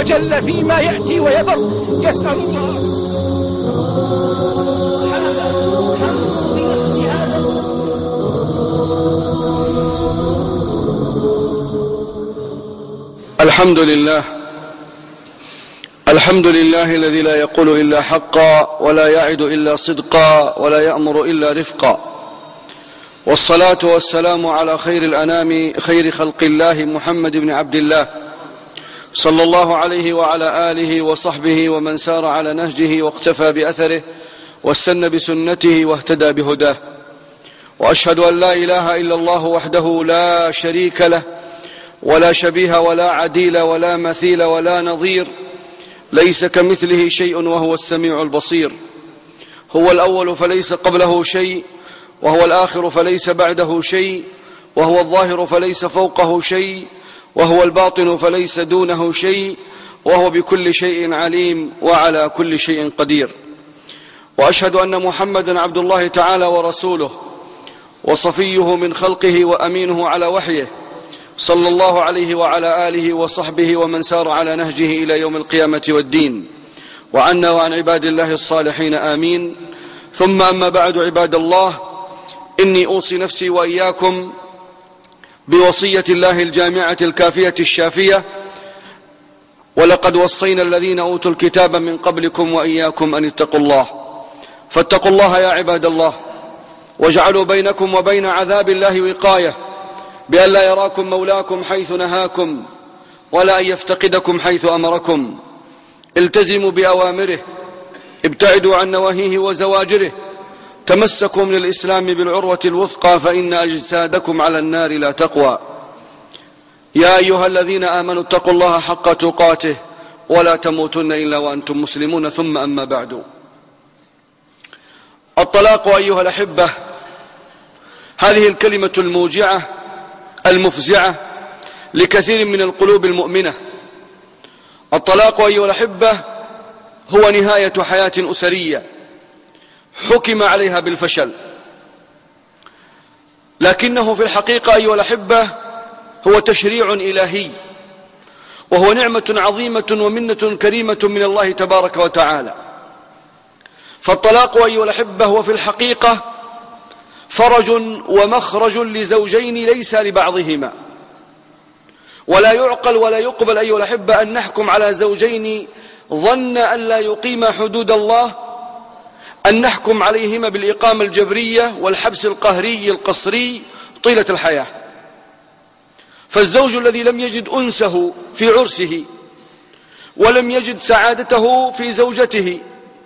وجل فيما يأتي ويذر. يسأل الله الحمد لله الذي لا يقول إلا حقا ولا يعد إلا صدقا ولا يأمر إلا رفقا، والصلاة والسلام على خير الأنام خير خلق الله محمد بن عبد الله صلى الله عليه وعلى آله وصحبه ومن سار على نهجه واقتفى بأثره واستنى بسنته واهتدى بهداه. وأشهد أن لا إله إلا الله وحده لا شريك له ولا شبيه ولا عديل ولا مثيل ولا نظير، ليس كمثله شيء وهو السميع البصير. هو الأول فليس قبله شيء، وهو الآخر فليس بعده شيء، وهو الظاهر فليس فوقه شيء، وهو الباطن فليس دونه شيء، وهو بكل شيء عليم وعلى كل شيء قدير. وأشهد أن محمدا عبد الله تعالى ورسوله وصفيه من خلقه وأمينه على وحيه، صلى الله عليه وعلى آله وصحبه ومن سار على نهجه إلى يوم القيامة والدين، وعنا وعن عباد الله الصالحين آمين. ثم أما بعد، عباد الله، إني أوصي نفسي وإياكم بوصية الله الجامعة الكافية الشافية: ولقد وصينا الذين أوتوا الكتاب من قبلكم وإياكم أن اتقوا الله. فاتقوا الله يا عباد الله، واجعلوا بينكم وبين عذاب الله وقاية، بأن لا يراكم مولاكم حيث نهاكم ولا أن يفتقدكم حيث أمركم. التزموا بأوامره، ابتعدوا عن نواهيه وزواجره، تمسكوا من الإسلام بالعروة الوثقى، فإن أجسادكم على النار لا تقوى. يا أيها الذين آمنوا اتقوا الله حق تقاته ولا تموتن إلا وأنتم مسلمون. ثم أما بعد، الطلاق أيها الأحبة، هذه الكلمة الموجعة المفزعة لكثير من القلوب المؤمنة. الطلاق أيها الأحبة هو نهاية حياة أسرية حكم عليها بالفشل، لكنه في الحقيقة أيها الأحبة هو تشريع إلهي، وهو نعمة عظيمة ومنة كريمة من الله تبارك وتعالى. فالطلاق أيها الأحبة هو في الحقيقة فرج ومخرج لزوجين ليس لبعضهما، ولا يعقل ولا يقبل أيها الأحبة أن نحكم على زوجين ظن أن لا يقيم حدود الله، أن نحكم عليهما بالإقامة الجبرية والحبس القهري القصري طيلة الحياة. فالزوج الذي لم يجد أنسه في عرسه ولم يجد سعادته في زوجته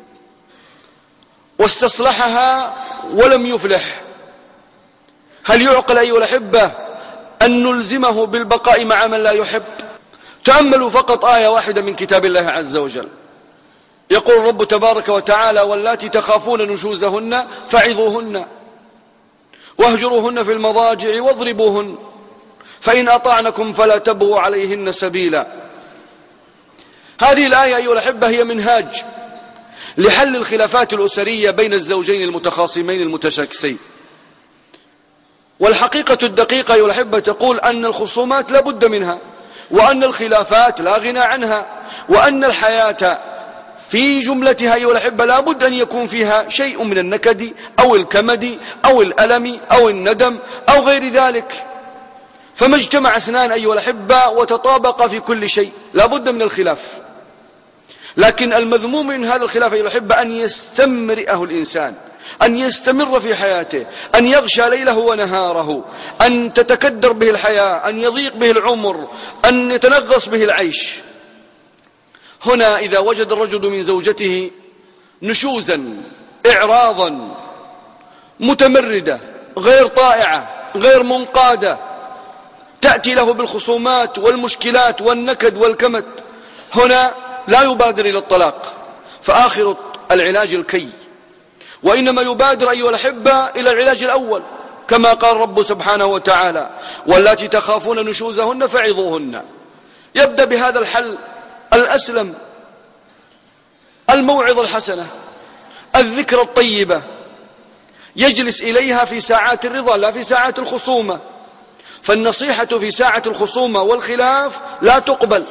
واستصلحها ولم يفلح، هل يعقل أيها الأحبة أن نلزمه بالبقاء مع من لا يحب؟ تأملوا فقط آية واحدة من كتاب الله عز وجل، يقول الرب تبارك وتعالى: واللاتي تخافون نشوزهن فعظوهن واهجروهن في المضاجع واضربوهن فإن أطعنكم فلا تبغوا عليهن سبيلا. هذه الآية أيها الأحبة هي منهاج لحل الخلافات الأسرية بين الزوجين المتخاصمين المتشاكسين. والحقيقة الدقيقة أيها الأحبة تقول أن الخصومات لا بد منها، وأن الخلافات لا غنى عنها، وأن الحياة في جملتها أيها الأحبة لا بد أن يكون فيها شيء من النكد أو الكمد أو الألم أو الندم أو غير ذلك. فما اجتمع اثنان أيها الأحبة وتطابق في كل شيء لا بد من الخلاف، لكن المذموم من هذا الخلاف أيها الأحبة أن يستمرئه الإنسان، أن يستمر في حياته، أن يغشى ليله ونهاره، أن تتكدر به الحياة، أن يضيق به العمر، أن يتنغص به العيش. هنا إذا وجد الرجل من زوجته نشوزا، إعراضا، متمردة، غير طائعة، غير منقادة، تأتي له بالخصومات والمشكلات والنكد والكمد، هنا لا يبادر إلى الطلاق، فآخر العلاج الكي، وإنما يبادر أيها الأحبة إلى العلاج الأول، كما قال رب سبحانه وتعالى: واللاتي تخافون نشوزهن فعظوهن. يبدأ بهذا الحل الأسلم، الموعظة الحسنة، الذكرى الطيبة، يجلس إليها في ساعات الرضا لا في ساعات الخصومة، فالنصيحة في ساعة الخصومة والخلاف لا تقبل،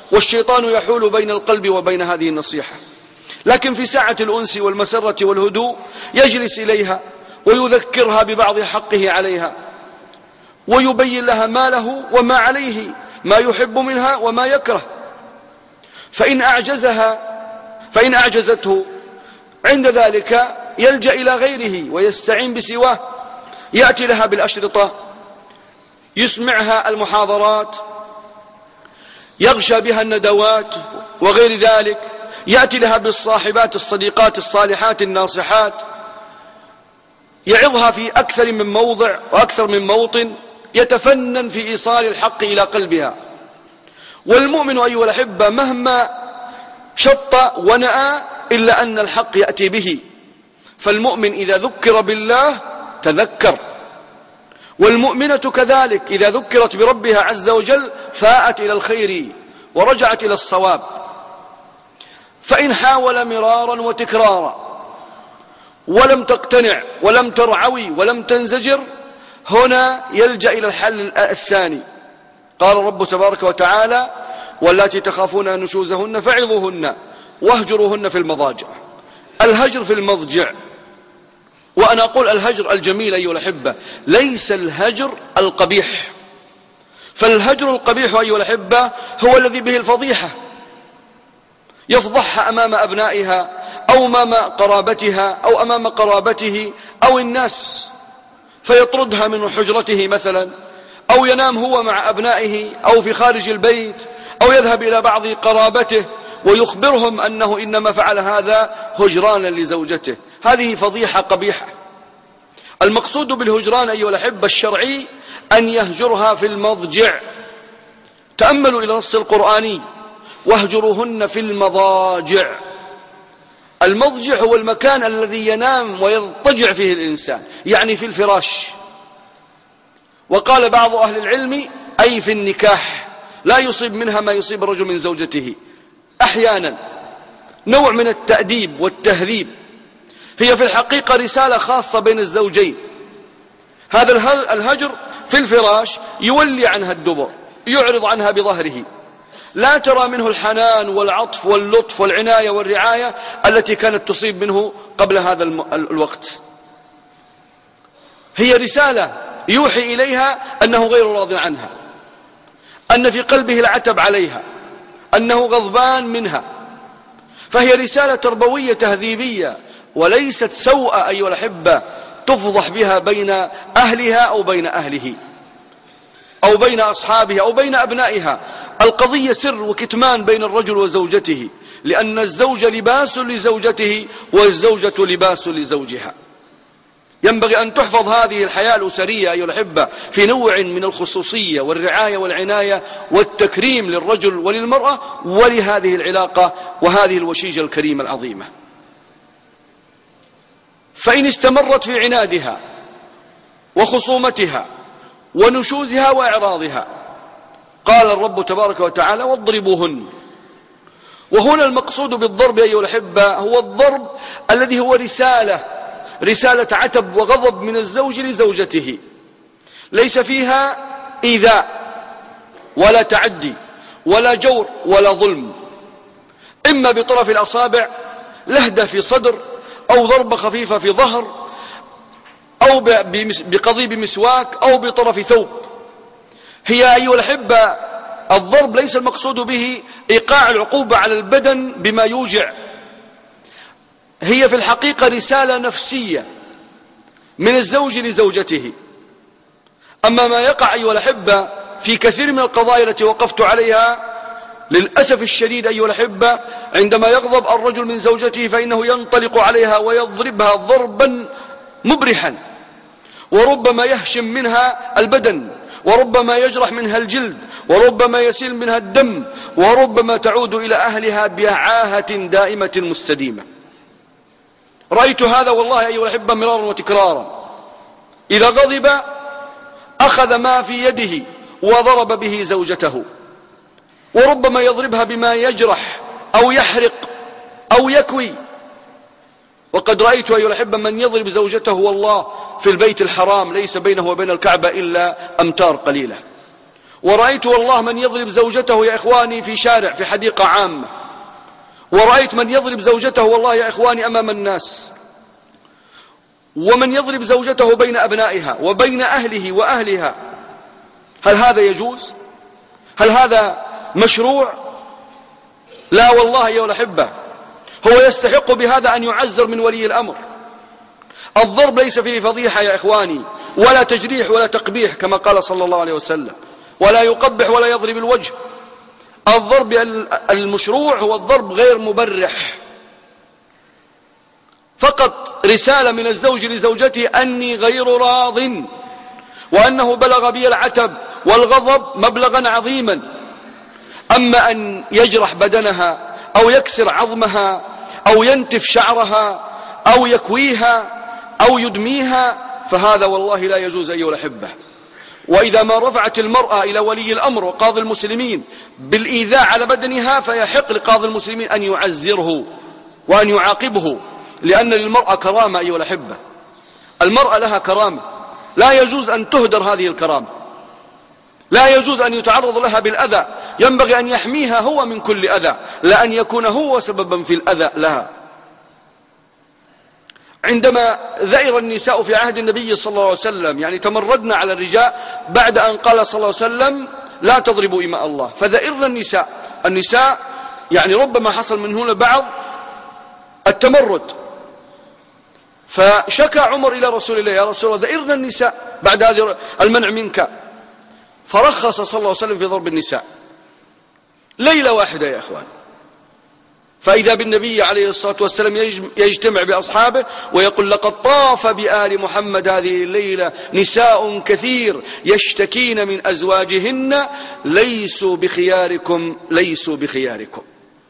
والشيطان يحول بين القلب وبين هذه النصيحة. لكن في ساعة الأنس والمسرة والهدوء يجلس إليها ويذكرها ببعض حقه عليها، ويبين لها ما له وما عليه، ما يحب منها وما يكره. فإن أعجزته عند ذلك يلجأ إلى غيره ويستعين بسواه، يأتي لها بالأشرطة، يسمعها المحاضرات، يغشى بها الندوات وغير ذلك، يأتي لها بالصاحبات الصديقات الصالحات الناصحات، يعظها في أكثر من موضع وأكثر من موطن، يتفنن في إيصال الحق إلى قلبها. والمؤمن أيها الأحبة مهما شط ونأى إلا أن الحق يأتي به، فالمؤمن إذا ذكر بالله تذكر، والمؤمنة كذلك إذا ذكرت بربها عز وجل فاءت إلى الخير ورجعت إلى الصواب. فإن حاول مرارا وتكرارا ولم تقتنع ولم ترعوي ولم تنزجر، هنا يلجأ إلى الحل الثاني. قال الرب تبارك وتعالى: واللاتي تخافون نشوزهن فعظوهن واهجروهن في المضاجع. الهجر في المضجع، وأنا أقول الهجر الجميل أيها الأحبة، ليس الهجر القبيح. فالهجر القبيح أيها الأحبة هو الذي به الفضيحة، يفضحها أمام أبنائها أو أمام قرابتها أو أمام قرابته أو الناس، فيطردها من حجرته مثلا، أو ينام هو مع أبنائه أو في خارج البيت، أو يذهب إلى بعض قرابته ويخبرهم أنه إنما فعل هذا هجرانا لزوجته. هذه فضيحة قبيحة. المقصود بالهجران أيها الأحبة الشرعي أن يهجرها في المضجع. تأملوا إلى نص القرآني: واهجروهن في المضاجع. المضجع هو المكان الذي ينام ويضطجع فيه الإنسان، يعني في الفراش. وقال بعض أهل العلم أي في النكاح، لا يصيب منها ما يصيب الرجل من زوجته. أحيانا نوع من التأديب والتهذيب، هي في الحقيقة رسالة خاصة بين الزوجين. هذا الهجر في الفراش يولي عنها الدبر، يعرض عنها بظهره، لا ترى منه الحنان والعطف واللطف والعناية والرعاية التي كانت تصيب منه قبل هذا الوقت. هي رسالة يوحي إليها أنه غير راض عنها، أن في قلبه العتب عليها، أنه غضبان منها. فهي رسالة تربوية تهذيبية، وليست سوء أيها الأحبة تفضح بها بين أهلها أو بين أهله أو بين أصحابها أو بين أبنائها. القضية سر وكتمان بين الرجل وزوجته، لأن الزوج لباس لزوجته والزوجة لباس لزوجها. ينبغي أن تحفظ هذه الحياة الأسرية أيها الأحبة في نوع من الخصوصية والرعاية والعناية والتكريم للرجل وللمرأة ولهذه العلاقة وهذه الوشيجة الكريمة العظيمة. فإن استمرت في عنادها وخصومتها ونشوزها وإعراضها، قال الرب تبارك وتعالى: واضربوهن. وهنا المقصود بالضرب أيها الأحبة هو الضرب الذي هو رسالة عتب وغضب من الزوج لزوجته، ليس فيها إيذاء ولا تعدي ولا جور ولا ظلم، إما بطرف الأصابع لهدة في صدر، أو ضربة خفيفة في ظهر، أو بقضيب مسواك، أو بطرف ثوب. هي أيها الأحبة الضرب ليس المقصود به إيقاع العقوبة على البدن بما يوجع، هي في الحقيقة رسالة نفسية من الزوج لزوجته. أما ما يقع أيها الأحبة في كثير من القضايا التي وقفت عليها للأسف الشديد أيها الأحبة، عندما يغضب الرجل من زوجته فإنه ينطلق عليها ويضربها ضربا مبرحا، وربما يهشم منها البدن، وربما يجرح منها الجلد، وربما يسيل منها الدم، وربما تعود إلى أهلها بعاهة دائمة مستديمة. رأيت هذا والله أيها الأحبة مرارا وتكرارا. إذا غضب أخذ ما في يده وضرب به زوجته، وربما يضربها بما يجرح أو يحرق أو يكوي. وقد رأيت أيها الأحبة من يضرب زوجته والله في البيت الحرام ليس بينه وبين الكعبة إلا أمتار قليلة، ورأيت والله من يضرب زوجته يا إخواني في شارع في حديقة عامة، ورأيت من يضرب زوجته والله يا إخواني أمام الناس، ومن يضرب زوجته بين أبنائها وبين أهله وأهلها. هل هذا يجوز؟ هل هذا مشروع؟ لا والله يا الأحبة، هو يستحق بهذا أن يعزر من ولي الأمر. الضرب ليس فيه فضيحة يا إخواني، ولا تجريح ولا تقبيح كما قال صلى الله عليه وسلم، ولا يقبح ولا يضرب الوجه. الضرب المشروع هو الضرب غير مبرح، فقط رسالة من الزوج لزوجته أني غير راض، وأنه بلغ بي العتب والغضب مبلغا عظيما. أما أن يجرح بدنها أو يكسر عظمها أو ينتف شعرها أو يكويها أو يدميها فهذا والله لا يجوز أيها الأحبة. وإذا ما رفعت المرأة إلى ولي الأمر وقاضي المسلمين بالإيذاء على بدنها فيحق لقاضي المسلمين أن يعزره وأن يعاقبه، لأن للمرأة كرامة أيها الأحبة، المرأة لها كرامة، لا يجوز أن تهدر هذه الكرامة، لا يجوز أن يتعرض لها بالأذى، ينبغي أن يحميها هو من كل أذى، لا أن يكون هو سببا في الأذى لها. عندما ذعر النساء في عهد النبي صلى الله عليه وسلم، يعني تمردنا على الرجال بعد أن قال صلى الله عليه وسلم لا تضربوا إماء الله، فذعرنا النساء يعني ربما حصل من هنا بعض التمرد، فشكى عمر إلى رسول الله: يا رسول الله ذعرنا النساء بعد هذا المنع منك، فرخص صلى الله عليه وسلم في ضرب النساء ليلة واحدة يا أخوان. فإذا بالنبي عليه الصلاة والسلام يجتمع بأصحابه ويقول: لقد طاف بآل محمد هذه الليلة نساء كثير يشتكين من أزواجهن ليسوا بخياركم ليسوا بخياركم.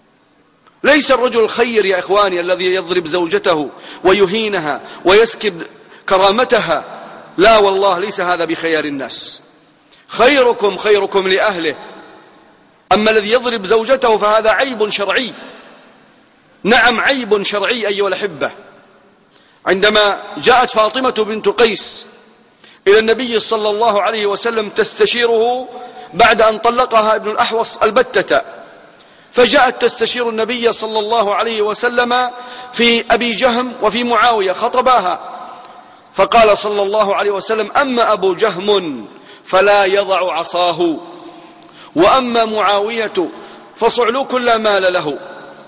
ليس الرجل الخير يا إخواني الذي يضرب زوجته ويهينها ويسكب كرامتها، لا والله ليس هذا بخيار الناس. خيركم خيركم لأهله، أما الذي يضرب زوجته فهذا عيب شرعي، نعم عيب شرعي أيها الأحبة. عندما جاءت فاطمة بنت قيس إلى النبي صلى الله عليه وسلم تستشيره بعد أن طلقها ابن الأحوص البتة، فجاءت تستشير النبي صلى الله عليه وسلم في أبي جهم وفي معاوية، خطباها، فقال صلى الله عليه وسلم: أما أبو جهم فلا يضع عصاه، وأما معاوية فصعلوك لا مال له.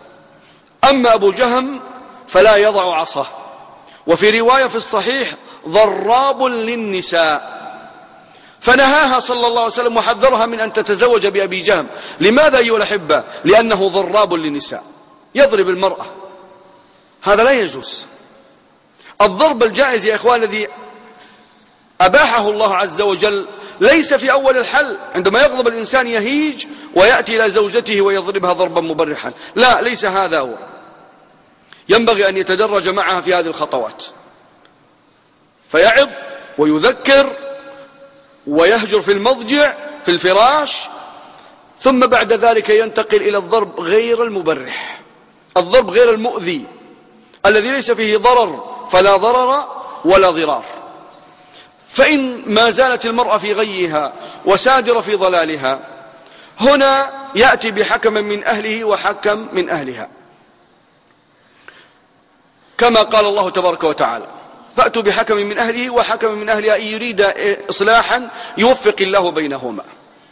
أما أبو جهم فلا يضع عصاه. وفي رواية في الصحيح: ضراب للنساء. فنهاها صلى الله عليه وسلم وحذرها من أن تتزوج بأبي جهم. لماذا أيها الأحبة؟ لأنه ضراب للنساء، يضرب المرأة، هذا لا يجوز. الضرب الجائز يا إخوان الذي أباحه الله عز وجل ليس في أول الحل عندما يغضب الإنسان يهيج ويأتي إلى زوجته ويضربها ضربا مبرحا، لا، ليس هذا هو. ينبغي أن يتدرج معها في هذه الخطوات، فيعظ ويذكر ويهجر في المضجع في الفراش، ثم بعد ذلك ينتقل إلى الضرب غير المبرح، الضرب غير المؤذي الذي ليس فيه ضرر، فلا ضرر ولا ضرار. فإن ما زالت المرأة في غيها وسادرة في ضلالها، هنا يأتي بحكم من أهله وحكم من أهلها، كما قال الله تبارك وتعالى: فأتوا بحكم من أهله وحكم من أهلها إن يريد إصلاحا يوفق الله بينهما.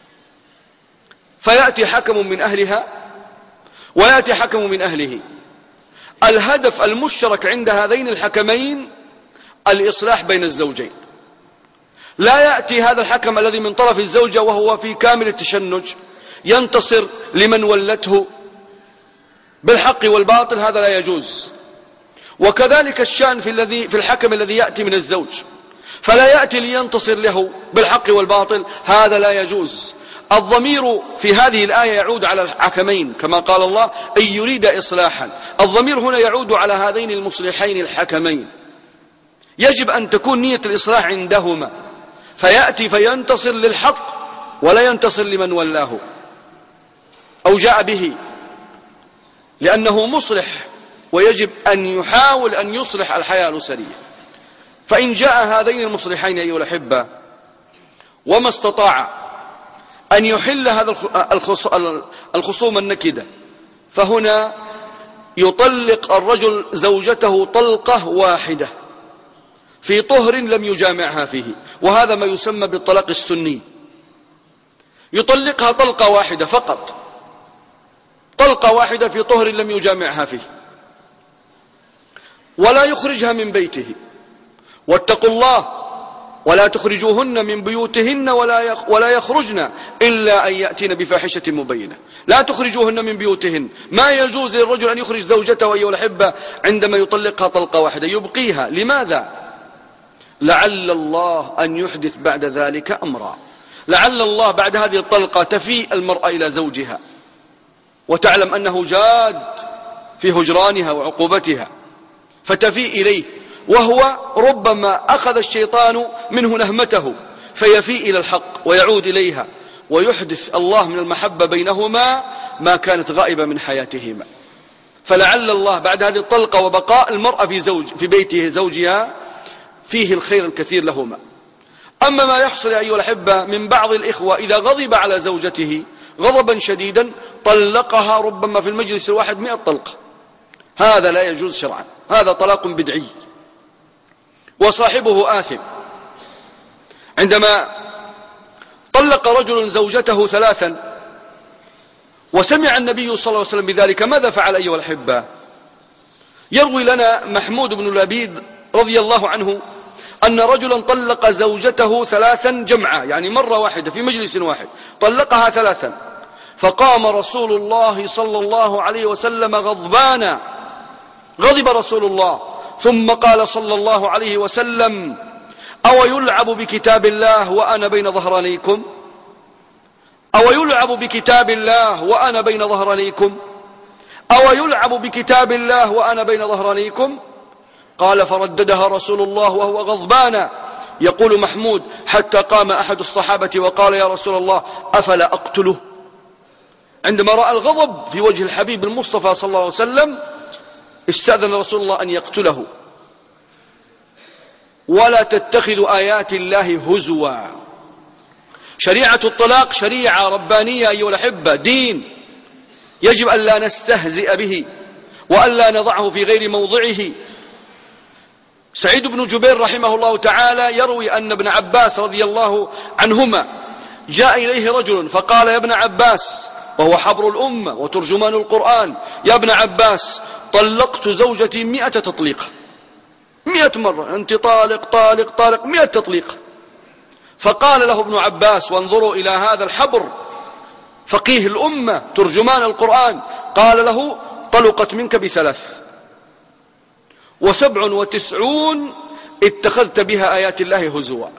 فيأتي حكم من أهلها ويأتي حكم من أهله. الهدف المشترك عند هذين الحكمين الإصلاح بين الزوجين. لا يأتي هذا الحكم الذي من طرف الزوجة وهو في كامل التشنج ينتصر لمن ولته بالحق والباطل، هذا لا يجوز. وكذلك الشأن في الحكم الذي يأتي من الزوج، فلا يأتي لينتصر له بالحق والباطل، هذا لا يجوز. الضمير في هذه الآية يعود على الحكمين كما قال الله: إن يريد إصلاحا. الضمير هنا يعود على هذين المصلحين الحكمين، يجب أن تكون نية الإصلاح عندهما، فيأتي فينتصر للحق ولا ينتصر لمن ولاه أو جاء به، لأنه مصلح ويجب أن يحاول أن يصلح الحياة الأسرية. فإن جاء هذين المصلحين أيها الأحبة وما استطاع أن يحل هذا الخصوم النكدة، فهنا يطلق الرجل زوجته طلقة واحدة في طهر لم يجامعها فيه، وهذا ما يسمى بالطلاق السني. يطلقها طلقة واحدة فقط، طلقة واحدة في طهر لم يجامعها فيه، ولا يخرجها من بيته. واتقوا الله ولا تخرجوهن من بيوتهن ولا يخرجن إلا أن يأتين بفاحشة مبينة. لا تخرجوهن من بيوتهن. ما يجوز للرجل أن يخرج زوجته أيها الأحبة عندما يطلقها طلقة واحدة، يبقيها. لماذا؟ لعل الله أن يحدث بعد ذلك أمرا، لعل الله بعد هذه الطلقة تفيء المرأة إلى زوجها وتعلم أنه جاد في هجرانها وعقوبتها، فتفيء إليه، وهو ربما أخذ الشيطان منه نهمته فيفيء إلى الحق ويعود إليها، ويحدث الله من المحبة بينهما ما كانت غائبة من حياتهما. فلعل الله بعد هذه الطلقة وبقاء المرأة في بيته زوجها فيه الخير الكثير لهما. أما ما يحصل أيها الأحبة من بعض الإخوة إذا غضب على زوجته غضبا شديدا طلقها ربما في المجلس الواحد 100 طلقة، هذا لا يجوز شرعا، هذا طلاق بدعي وصاحبه آثم. عندما طلق رجل زوجته 3 وسمع النبي صلى الله عليه وسلم بذلك ماذا فعل أيها الأحبة؟ يروي لنا محمود بن لبيد رضي الله عنه أن رجلا طلق زوجته 3 جمعة، يعني مرة واحدة في مجلس واحد طلقها 3، فقام رسول الله صلى الله عليه وسلم غضبانا، غضب رسول الله، ثم قال صلى الله عليه وسلم: أو يلعب بكتاب الله وأنا بين ظهرانيكم؟ أو يلعب بكتاب الله وأنا بين ظهرانيكم؟ أو يلعب بكتاب الله وأنا بين ظهرانيكم؟ قال: فرددها رسول الله وهو غضبان. يقول محمود: حتى قام أحد الصحابة وقال: يا رسول الله أفلا أقتله؟ عندما رأى الغضب في وجه الحبيب المصطفى صلى الله عليه وسلم استأذن رسول الله أن يقتله. ولا تتخذوا آيات الله هزوا. شريعة الطلاق شريعة ربانية أيها الأحبة، دين يجب أن لا نستهزئ به وأن لا نضعه في غير موضعه. سعيد بن جبير رحمه الله تعالى يروي أن ابن عباس رضي الله عنهما جاء إليه رجل فقال: يا ابن عباس، وهو حبر الأمة وترجمان القرآن، يا ابن عباس، طلقت زوجتي 100 تطليق، 100 مرة، أنت طالق طالق طالق، 100 تطليق. فقال له ابن عباس، وانظروا إلى هذا الحبر فقيه الأمة ترجمان القرآن، قال له: طلقت منك ب3، 97 اتخذت بها آيات الله هزوا.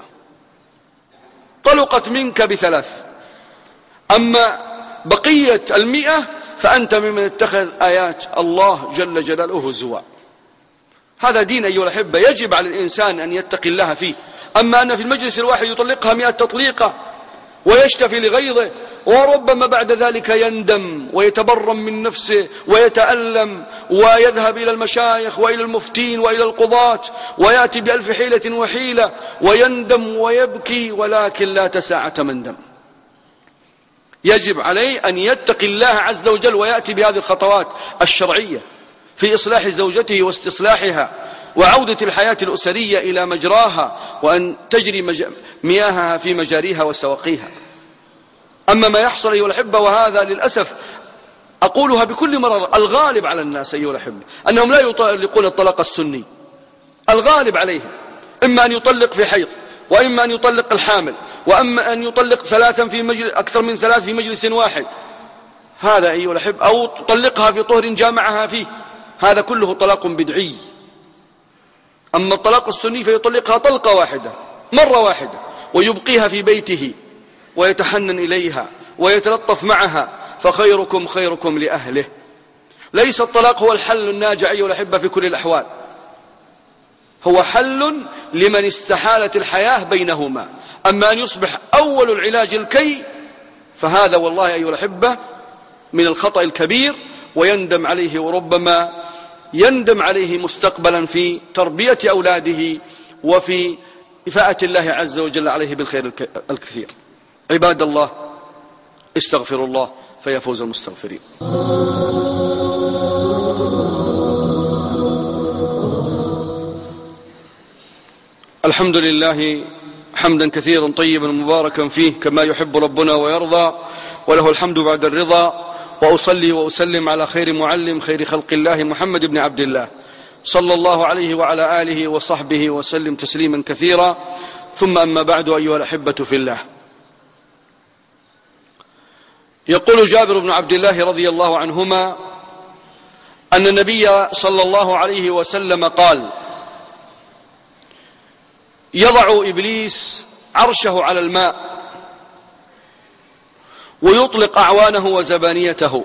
طلقت منك ب3، أما بقية 100 فأنت ممن اتخذ آيات الله جل جلاله هزوا. هذا دين أيها الأحبة يجب على الإنسان أن يتقي الله فيه. أما أن في المجلس الواحد يطلقها 100 تطليقة ويشتفي لغيظه، وربما بعد ذلك يندم ويتبرم من نفسه ويتألم ويذهب إلى المشايخ وإلى المفتين وإلى القضاة ويأتي بألف حيلة وحيلة ويندم ويبكي، ولكن لا تساعة مندم. يجب عليه أن يتقي الله عز وجل ويأتي بهذه الخطوات الشرعية في إصلاح زوجته واستصلاحها وعودة الحياة الأسرية إلى مجراها، وأن تجري مياهها في مجاريها وسواقيها. أما ما يحصل أيها الأحبة، وهذا للأسف أقولها بكل مرة، الغالب على الناس أيها الأحبة أنهم لا يطلقون الطلاق السني. الغالب عليهم إما أن يطلق في حيض، وإما أن يطلق الحامل، وإما أن يطلق 3 في مجلس، أكثر من 3 في مجلس واحد. هذا أيها الأحبة، أو تطلقها في طهر جامعها فيه، هذا كله طلاق بدعي. أما الطلاق السني فيطلقها طلقة واحدة مرة واحدة ويبقيها في بيته ويتحنن إليها ويتلطف معها، فخيركم خيركم لأهله. ليس الطلاق هو الحل الناجع أيها الأحبة في كل الأحوال، هو حل لمن استحالت الحياة بينهما. أما أن يصبح أول العلاج الكي فهذا والله أيها الأحبة من الخطأ الكبير، ويندم عليه، وربما يندم عليه مستقبلا في تربية أولاده وفي إفاءة الله عز وجل عليه بالخير الكثير. عباد الله، استغفروا الله فيفوز المستغفرين. الحمد لله حمدا كثيرا طيبا مباركا فيه كما يحب ربنا ويرضى، وله الحمد بعد الرضا، وأصلي وأسلم على خير معلم خير خلق الله محمد بن عبد الله صلى الله عليه وعلى آله وصحبه وسلم تسليما كثيرا. ثم أما بعد، أيها الأحبة في الله، يقول جابر بن عبد الله رضي الله عنهما أن النبي صلى الله عليه وسلم قال: يضع إبليس عرشه على الماء ويطلق أعوانه وزبانيته،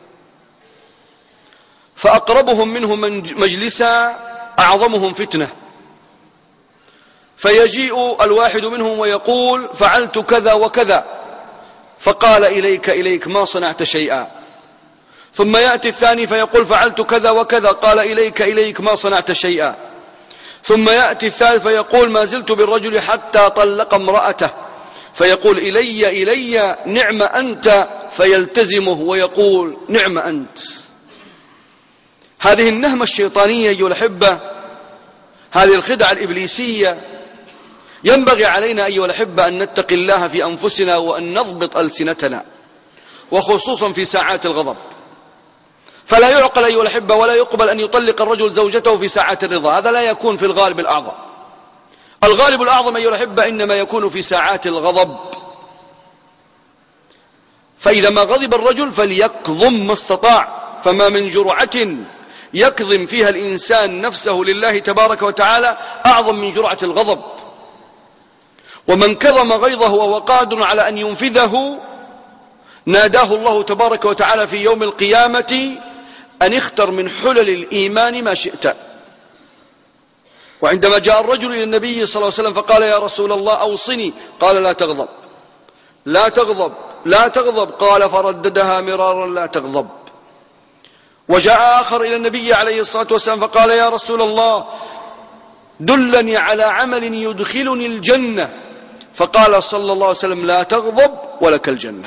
فأقربهم منه مجلسا أعظمهم فتنة، فيجيء الواحد منهم ويقول: فعلت كذا وكذا، فقال: إليك ما صنعت شيئا. ثم يأتي الثاني فيقول: فعلت كذا وكذا، قال: إليك ما صنعت شيئا. ثم يأتي الثالث فيقول: ما زلت بالرجل حتى طلق امرأته، فيقول: إلي نعم أنت، فيلتزمه ويقول: نعم أنت. هذه النهمة الشيطانية أيها الأحبة، هذه الخدعة الإبليسية، ينبغي علينا أيها الأحبة أن نتقي الله في أنفسنا وأن نضبط ألسنتنا، وخصوصا في ساعات الغضب. فلا يعقل أيها الأحبة ولا يقبل أن يطلق الرجل زوجته في ساعات الرضا، هذا لا يكون في الغالب الأعظم. الغالب الأعظم أيها الأحبة إنما يكون في ساعات الغضب. فإذا ما غضب الرجل فليكظم ما استطاع، فما من جرعة يكظم فيها الإنسان نفسه لله تبارك وتعالى أعظم من جرعة الغضب. ومن كظم غيظه وهو قادر على أن ينفذه ناداه الله تبارك وتعالى في يوم القيامة أن اختر من حلل الإيمان ما شئت. وعندما جاء الرجل إلى النبي صلى الله عليه وسلم فقال: يا رسول الله أوصني، قال: لا تغضب لا تغضب لا تغضب، قال فرددها مرارا: لا تغضب. وجاء آخر إلى النبي عليه الصلاة والسلام فقال: يا رسول الله دلني على عمل يدخلني الجنة، فقال صلى الله عليه وسلم: لا تغضب ولك الجنة.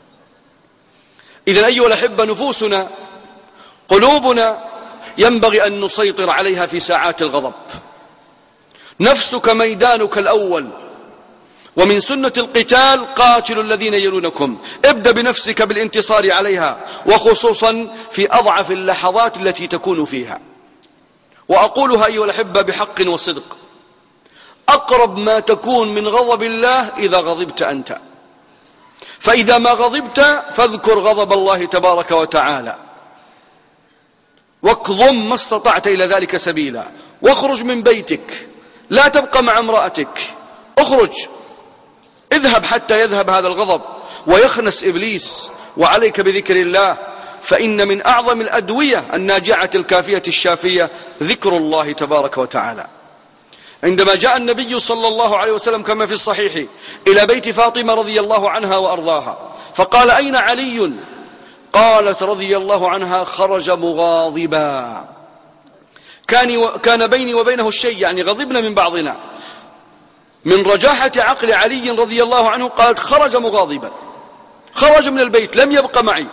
إذن أيها الأحبة، نفوسنا قلوبنا ينبغي أن نسيطر عليها في ساعات الغضب. نفسك ميدانك الأول، ومن سنة القتال قاتلوا الذين يلونكم. ابدأ بنفسك بالانتصار عليها، وخصوصا في أضعف اللحظات التي تكون فيها. وأقولها أيها الأحبة بحق وصدق: أقرب ما تكون من غضب الله إذا غضبت أنت. فإذا ما غضبت فاذكر غضب الله تبارك وتعالى، واكظم ما استطعت إلى ذلك سبيلا، واخرج من بيتك، لا تبقى مع امرأتك، اخرج، اذهب حتى يذهب هذا الغضب ويخنس إبليس. وعليك بذكر الله، فإن من أعظم الأدوية الناجعة الكافية الشافية ذكر الله تبارك وتعالى. عندما جاء النبي صلى الله عليه وسلم كما في الصحيح إلى بيت فاطمة رضي الله عنها وأرضاها، فقال: أين علي؟ قالت رضي الله عنها: خرج مغاضبا. كان بيني وبينه الشيء، يعني غضبنا من بعضنا. من رجاحة عقل علي رضي الله عنه قالت: خرج مغاضبا، خرج من البيت، لم يبق معي.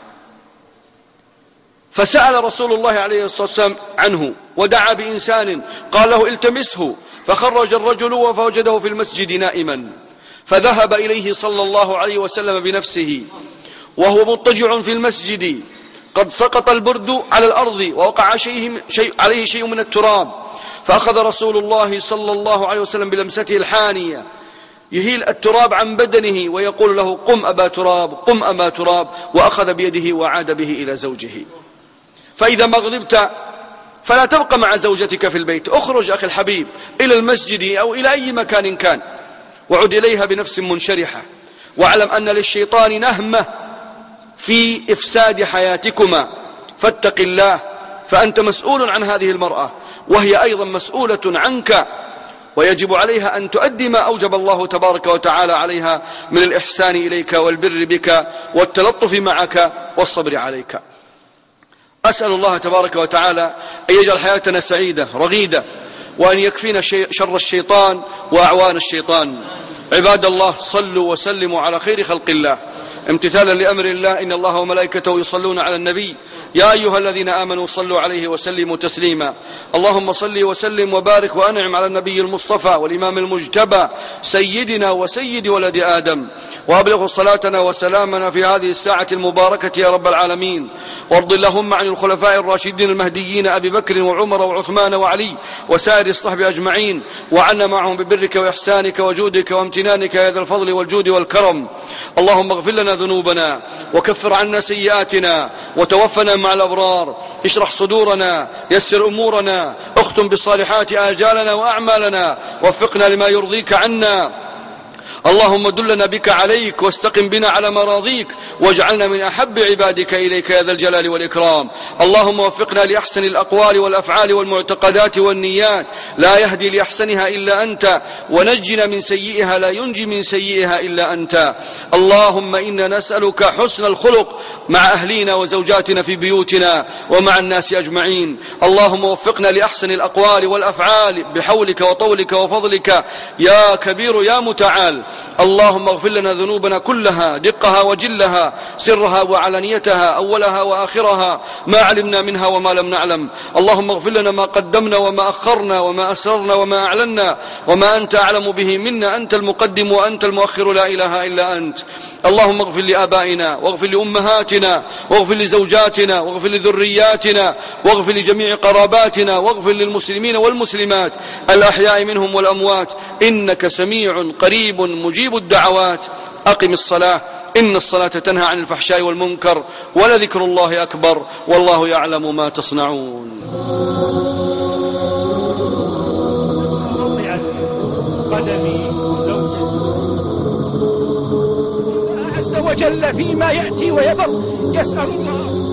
فسأل رسول الله عليه الصلاة والسلام عنه ودعا بإنسان قال له: التمسه. فخرج الرجل فوجده في المسجد نائما، فذهب إليه صلى الله عليه وسلم بنفسه وهو مضطجع في المسجد، قد سقط البرد على الأرض ووقع عليه شيء من التراب، فأخذ رسول الله صلى الله عليه وسلم بلمسته الحانية يهيل التراب عن بدنه ويقول له: قم أبا تراب، قم أبا تراب، وأخذ بيده وعاد به إلى زوجه. فإذا ما غضبت فلا تبقى مع زوجتك في البيت، اخرج أخي الحبيب إلى المسجد أو إلى أي مكان كان، وعد إليها بنفس منشرحة، واعلم أن للشيطان نهمة في إفساد حياتكما، فاتق الله، فأنت مسؤول عن هذه المرأة وهي أيضا مسؤولة عنك، ويجب عليها أن تؤدي ما أوجب الله تبارك وتعالى عليها من الإحسان إليك والبر بك والتلطف معك والصبر عليك. أسأل الله تبارك وتعالى أن يجعل حياتنا سعيدة رغيدة، وأن يكفينا شر الشيطان وأعوان الشيطان. عباد الله، صلوا وسلموا على خير خلق الله امتثالا لأمر الله: إن الله وملائكته يصلون على النبي يا أيها الذين آمنوا صلوا عليه وسلموا تسليما. اللهم صل وسلم وبارك وأنعم على النبي المصطفى والإمام المجتبى سيدنا وسيد ولد آدم، وأبلغ صلاتنا وسلامنا في هذه الساعة المباركة يا رب العالمين. وارض اللهم عن الخلفاء الراشدين المهديين أبي بكر وعمر وعثمان وعلي وسائر الصحب أجمعين، وعنا معهم ببرك وإحسانك وجودك وامتنانك يا ذا الفضل والجود والكرم. اللهم اغفر لنا ذنوبنا وكفر عنا سيئاتنا وتوفنا مع الأبرار، اشرح صدورنا، يسر أمورنا، اختم بالصالحات آجالنا وأعمالنا، وفقنا لما يرضيك عنا. اللهم دلنا بك عليك واستقم بنا على مراضيك، واجعلنا من أحب عبادك إليك يا ذا الجلال والإكرام. اللهم وفقنا لأحسن الأقوال والأفعال والمعتقدات والنيات، لا يهدي لأحسنها إلا أنت، ونجنا من سيئها لا ينجي من سيئها إلا أنت. اللهم إنا نسألك حسن الخلق مع أهلينا وزوجاتنا في بيوتنا ومع الناس أجمعين. اللهم وفقنا لأحسن الأقوال والأفعال بحولك وطولك وفضلك يا كبير يا متعال. اللهم اغفر لنا ذنوبنا كلها، دقها وجلها، سرها وعلانيتها، أولها وآخرها، ما علمنا منها وما لم نعلم. اللهم اغفر لنا ما قدمنا وما أخرنا وما أسررنا وما أعلنا وما أنت أعلم به منا، أنت المقدم وأنت المؤخر، لا إله إلا أنت. اللهم اغفر لآبائنا واغفر لأمهاتنا واغفر لزوجاتنا واغفر لذرياتنا واغفر لجميع قراباتنا واغفر للمسلمين والمسلمات الأحياء منهم والأموات، إنك سميع قريب مجيب الدعوات. أقم الصلاة، إن الصلاة تنهى عن الفحشاء والمنكر، ولذكر الله أكبر، والله يعلم ما تصنعون. قدمي عز وجل فيما يأتي ويذر، يسأل الله